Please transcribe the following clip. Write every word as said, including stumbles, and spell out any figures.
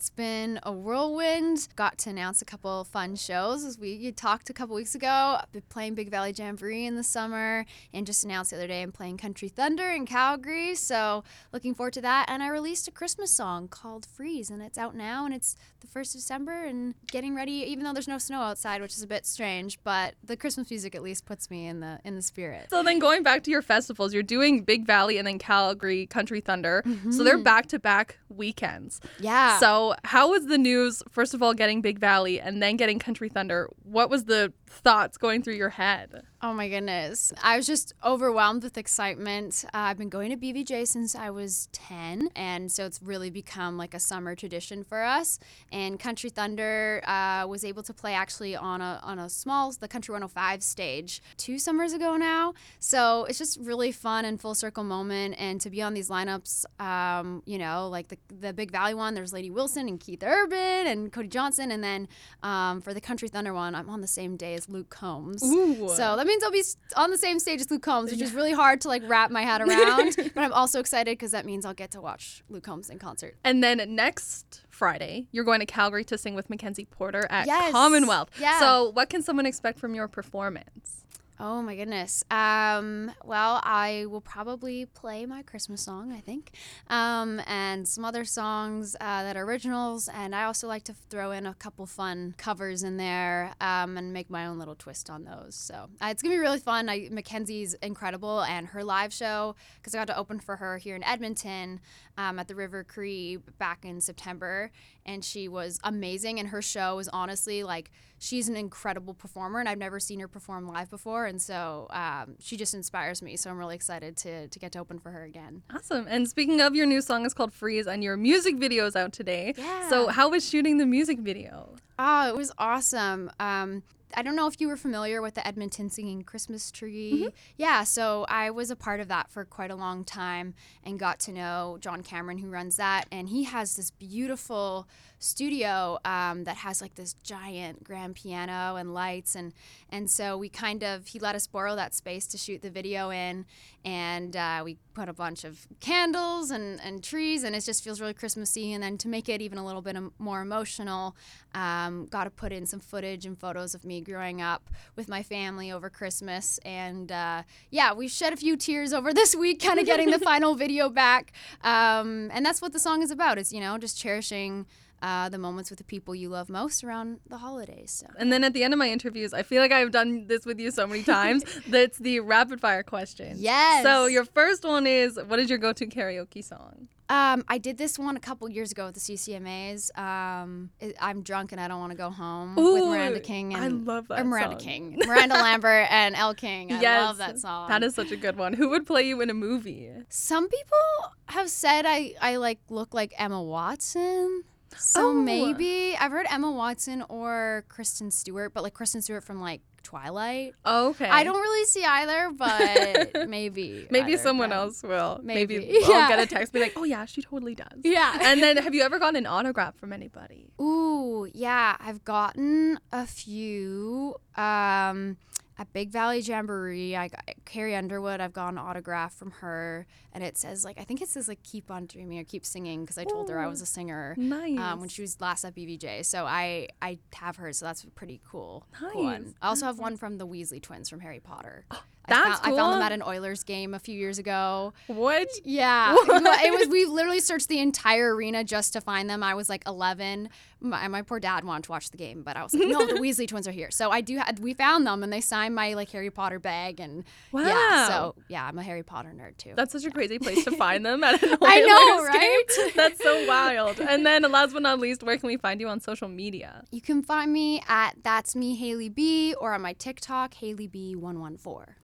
it's been a whirlwind. Got to announce a couple fun shows as we you talked a couple weeks ago. I've been playing Big Valley Jamboree in the summer and just announced the other day I'm playing Country Thunder in Calgary. So looking forward to that. And I released a Christmas song called Freeze, and it's out now, and it's the first of December and getting ready, even though there's no snow outside, which is a bit strange, but the Christmas music at least puts me in the in the spirit. So then going back to your festivals, you're doing Big Valley and then Calgary Country Thunder. Mm-hmm. So they're back-to-back weekends. Yeah. So how was the news, first of all, getting Big Valley and then getting Country Thunder? What was the thoughts going through your head? Oh my goodness. I was just overwhelmed with excitement. Uh, I've been going to B V J since I was ten, and so it's really become like a summer tradition for us. And Country Thunder uh, was able to play actually on a on a small, the Country one oh five stage two summers ago now. So it's just really fun and full circle moment, and to be on these lineups, um, you know, like the, the Big Valley one, there's Lady Wilson and Keith Urban and Cody Johnson, and then um, for the Country Thunder one, I'm on the same day as Luke Combs. Ooh. So that means I'll be on the same stage as Luke Combs, which is really hard to like wrap my head around. But I'm also excited because that means I'll get to watch Luke Combs in concert. And then next Friday, you're going to Calgary to sing with Mackenzie Porter at Yes. Commonwealth. Yeah. So what can someone expect from your performance? Oh my goodness. Um, well, I will probably play my Christmas song, I think, um, and some other songs uh, that are originals. And I also like to throw in a couple fun covers in there um, and make my own little twist on those. So uh, it's gonna be really fun. I, Mackenzie's incredible, and her live show, because I got to open for her here in Edmonton um, at the River Cree back in September, and she was amazing. And her show is honestly like, she's an incredible performer, and I've never seen her perform live before, and so um, she just inspires me. So I'm really excited to to get to open for her again. Awesome. And speaking of, your new song is called Freeze, and your music video is out today. Yeah. So how was shooting the music video? Oh, it was awesome. Um, I don't know if you were familiar with the Edmonton Singing Christmas Tree. Mm-hmm. Yeah, so I was a part of that for quite a long time and got to know John Cameron, who runs that. And he has this beautiful studio um, that has like this giant grand piano and lights. And, and so we kind of, he let us borrow that space to shoot the video in. And uh, we put a bunch of candles and, and trees, and it just feels really Christmassy. And then to make it even a little bit em- more emotional, um, got to put in some footage and photos of me growing up with my family over Christmas. And uh, yeah, we shed a few tears over this week, kind of getting the final video back. Um, and that's what the song is about, is, you know, just cherishing Uh, the moments with the people you love most around the holidays. So. And then at the end of my interviews, I feel like I've done this with you so many times, that's the rapid fire question. Yes. So your first one is, what is your go-to karaoke song? Um, I did this one a couple years ago with the C C M As. Um, it, I'm drunk and I don't want to go home Ooh, with Miranda King. And, I love that or Miranda song. King. Miranda Lambert and Elle King. I Yes, love that song. That is such a good one. Who would play you in a movie? Some people have said I, I like look like Emma Watson. So Oh. maybe I've heard Emma Watson or Kristen Stewart, but like Kristen Stewart from like Twilight. Okay. I don't really see either, but maybe. Maybe either someone of them. else will. Maybe. Maybe I'll Yeah. get a text, be like, oh yeah, she totally does. Yeah. And then have you ever gotten an autograph from anybody? Ooh, yeah, I've gotten a few. Um, at Big Valley Jamboree, I got Carrie Underwood. I've got an autograph from her, and it says like, I think it says like "Keep on Dreaming" or "Keep Singing" because I told her I Ooh, was a singer. Nice. Um, when she was last at B V J, so I I have hers, so that's a pretty cool Nice. one. I also have one from the Weasley twins from Harry Potter. That's I found, I found them cool. at an Oilers game a few years ago. What? Yeah, What? it was. We literally searched the entire arena just to find them. I was like eleven. My, my poor dad wanted to watch the game, but I was like, no, the Weasley twins are here. So I do. Ha- we found them, and they signed my like Harry Potter bag, and Wow. yeah. So yeah, I'm a Harry Potter nerd too. That's such a crazy place to find them at an I know, Oilers right? game. That's so wild. And then last but not least, where can we find you on social media? You can find me at That's Me Haley B or on my TikTok Haley B one one four.